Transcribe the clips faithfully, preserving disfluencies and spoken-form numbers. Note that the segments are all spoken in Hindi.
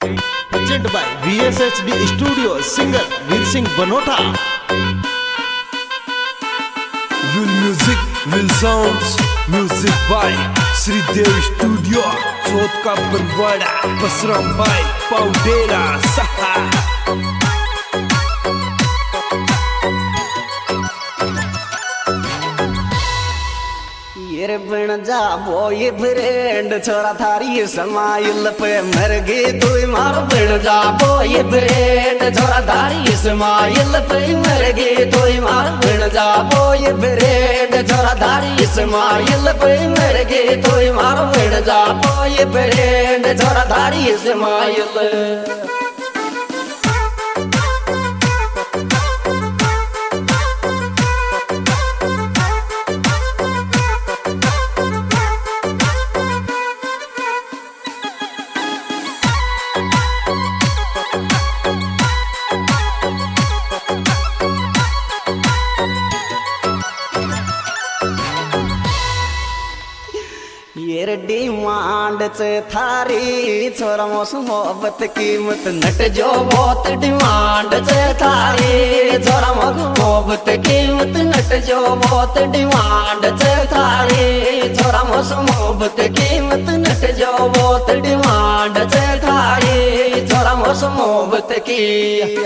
Presented by V S H D Studio, singer Veer Singh Banota. Will music, will sounds, music by Sri Dev Studio, चौथ का परवाड़ा, बसराम भाई, पाउडेरा, सहा। ये बन जा बोए फ्रेंड छोरा थारी समाइल पे मर गई तू मार बन जा बोए फ्रेंड छोरा थारी समाइल पे मर गई तू मार बन जा बोए फ्रेंड छोरा थारी समाइल पे मर गई तू मार बन जा बोए फ्रेंड छोरा थारी समाइल। ये डिमांड से थारी छोरा मोस मोहब्बत कीमत नट जो बहुत डिमांड से थारी छोरा मोस मोहब्बत कीमत नट जो बहुत डिमांड से थारी छोरा मोस मोहब्बत कीमत नट जो बहुत डिमांड से थारी छोरा मोस मोहब्बत की।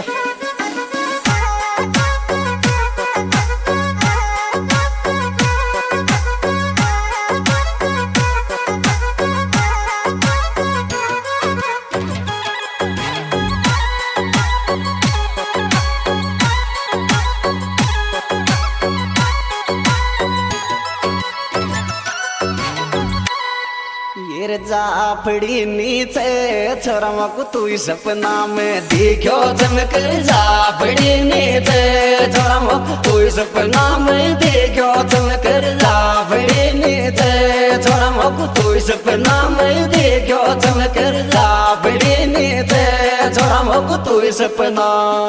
जाफड़ी नीचे छोरा मको तू सपना में देखो चमक जाफड़ी नीचे छोरा मको तू सपना में देखो चमक जाफड़ी नीचे छोरा मको तू सपना में देखो चमक जाफड़ी नीचे छोरा मको तू सपना।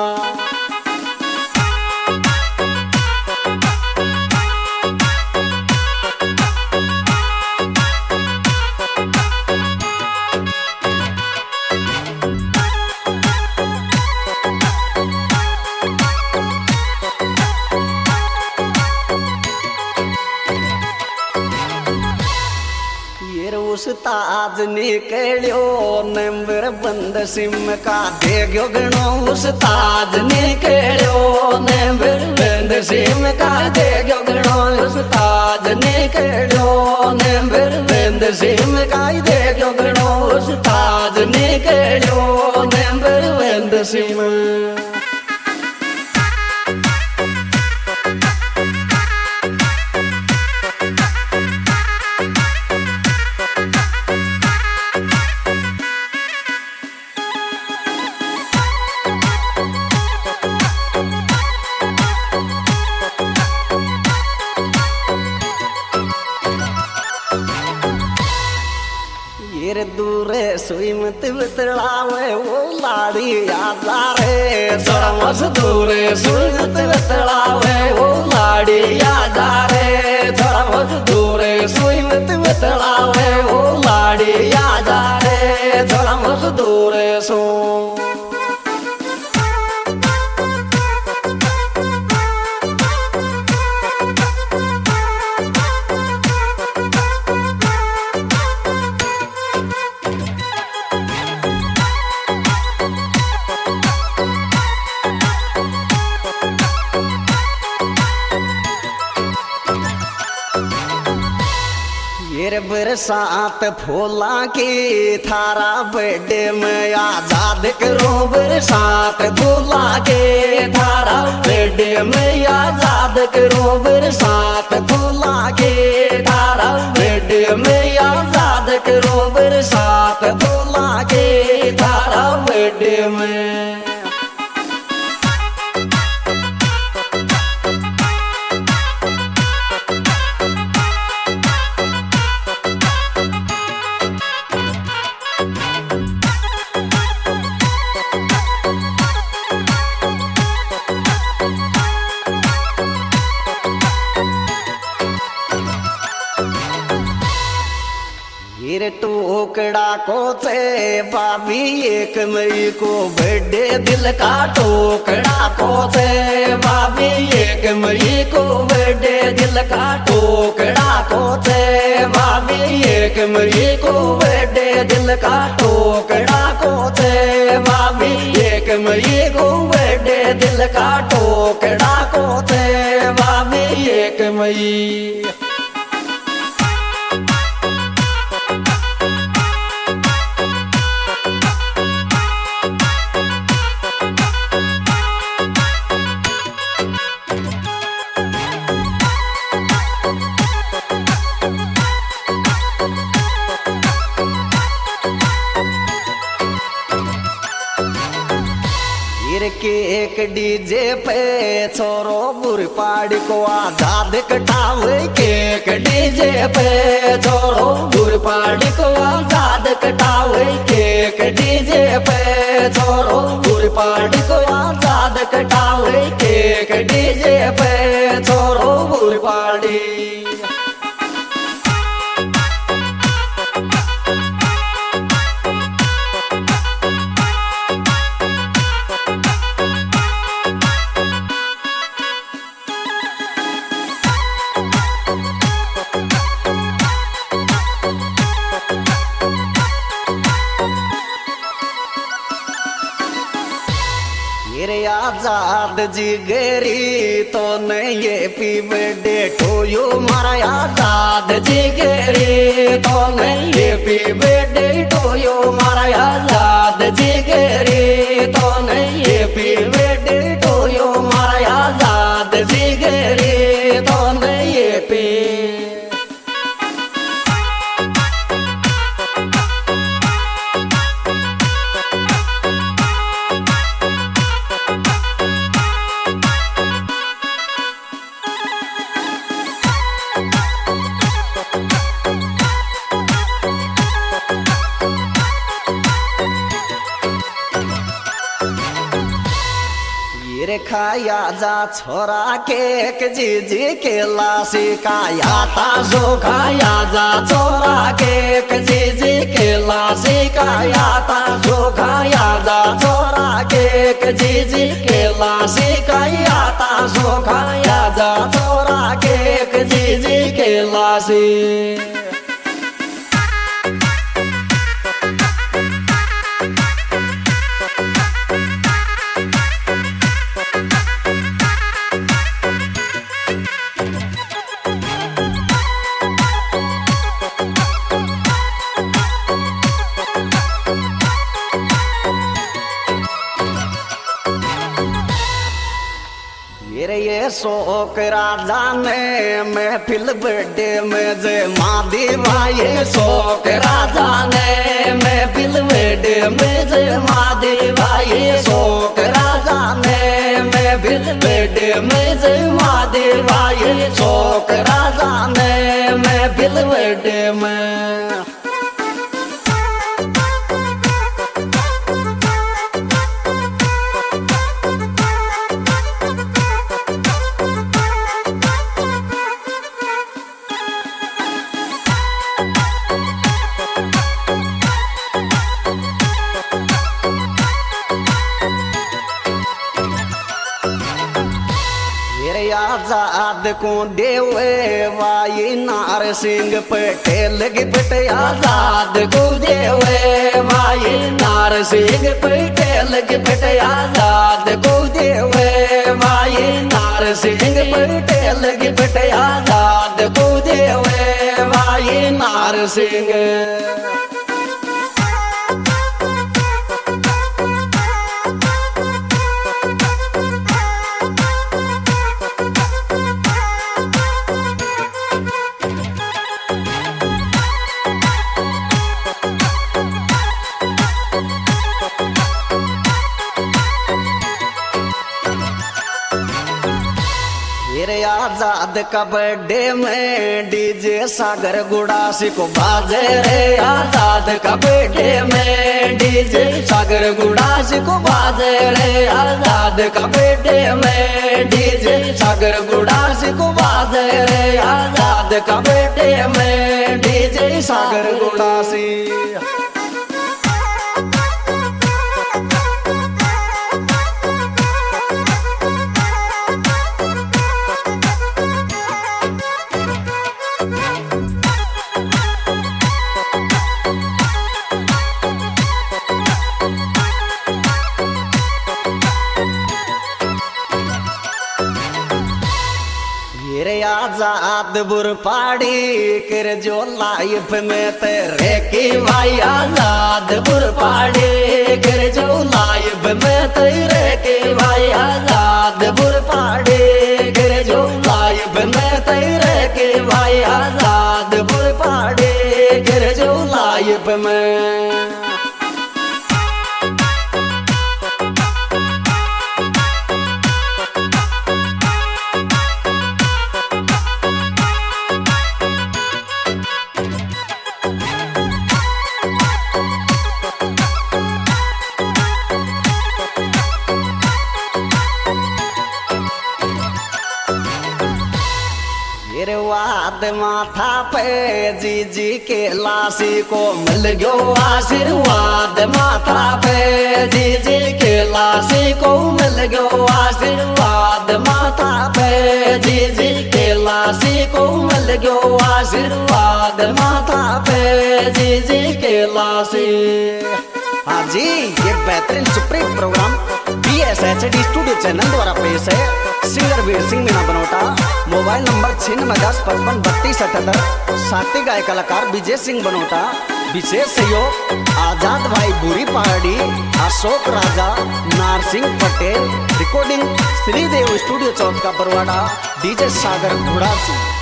उस्ताद निकलियो नंबर बंद सिम का देखो गणो उस्ताद निकलियो नंबर बंद सिम का देखो गणो उस्ताद निकलियो नंबर बंद सिम का देखो गणो उस्ताद निकलियो नंबर बंद सिम। दूरे सुई मत बतलावे वो लाड़ी याद रे छोरा मस दूरे सुई मत बतलावे वो लाड़ी याद रे छोरा मस दूरे सुई मत बतलावे वो लाड़ी याद रे छोरा मस दूरे सो। बरसात फूला की थारा बर्थडे में आजाद करो बरसात फूला के थारा बर्थडे में आजाद करो बरसात फूला के थारा बर्थडे में आजाद करो बरसात फूला के थारा बर्थडे में। टोकड़ा को थे भाभी एक मई को बर्थडे दिल का टोकड़ा को थे भाभी एक मई को बर्थडे दिल का टोकड़ा को थे भाभी एक मई को बर्थडे दिल का टोकड़ा को थे भाभी एक मई को बर्थडे दिल का टोकड़ा को थे भाभी एक मई। के एक डीजे पे छोरो बुरपाड़ी को आजाद कटावे के एक डीजे पे छोरो बुरपाड़ी को आजाद कटावे के एक डीजे पे छोरो बुरपाड़ी को आजाद कटावे के एक डीजे पे छोरो बुरपाड़ी। आजाद जी गेरी तो नहीं ये पी बर्थडे टू यू मारा आजाद जी गेरी तो नहीं ये पी बर्थडे टू यू मारा आजाद जी गेरी तो नहीं ये पी बर्थडे टू यू मारा आजाद जी गेरी तो नहीं ये पी। खाया जा छोरा केक जीजी के लासी खाया था जो खाया जा छोरा केक जीजी के लासी खाया था जो खाया जा छोरा केक जीजी के लासी खाया था जो खाया जा छोरा केक जीजी के लासी। ये शोक राजा ने महफिल बर्थडे में जय मादी भाई शोक राजा ने महफिल बर्थडे में जय मादी भाई शोक राजा ने महफिल बर्थडे में जय मादी भाई शोक राजा ने महफिल बर्थडे में। आजाद को देवे भाई नार सिंह पटेल गिफ्ट आजाद को देवे भाई नार सिंह पटेल गिफ्ट आजाद को देवे भाई नार सिंह पटेल गिफ्ट आजाद को देवे भाई नार सिंह। रे आजाद का बर्थडे में डीजे सागर गुड़ासी को बाजे रे आजाद का बर्थडे में डीजे सागर गुड़ासी को बाजे रे आजाद का बर्थडे में डीजे सागर गुड़ासी को बाजे रे आजाद का बर्थडे में डीजे सागर गुड़ासी। रे आजाद बुरपाड़ी कर जो लाइफ में तेरे की भाई आजाद बुरपाड़ी कर जो लाइफ में तेरे की भाई आजाद बुरपाड़ी कर जो लाइफ में तेरे की भाई आजाद बुरपाड़ी कर जो लाइफ में। वाद माथा पे जी जी के लासी को मिल गयो आशीर्वाद माथा पे जी जी के लासी को मिल गयो आशीर्वाद माथा पे जी जी के लासी को मिल गयो आशीर्वाद माथा पे जी जी के लासी। हाँ जी, ये बेहतरीन supreme program B S H D studio channel द्वारा पेश है। Singer Veer Singh Meena Banota, mobile number छियानवे दस पचपन बत्तीस अठहत्तर। साथी गाय कलाकार विजय सिंह बनोटा। विशेष सहयोग आजाद भाई बुरी पहाड़ी, अशोक राजा, नारसिंह पटेल। रिकॉर्डिंग श्रीदेव स्टूडियो चौक का बरवाड़ा, डीजे सागर घोड़ासी।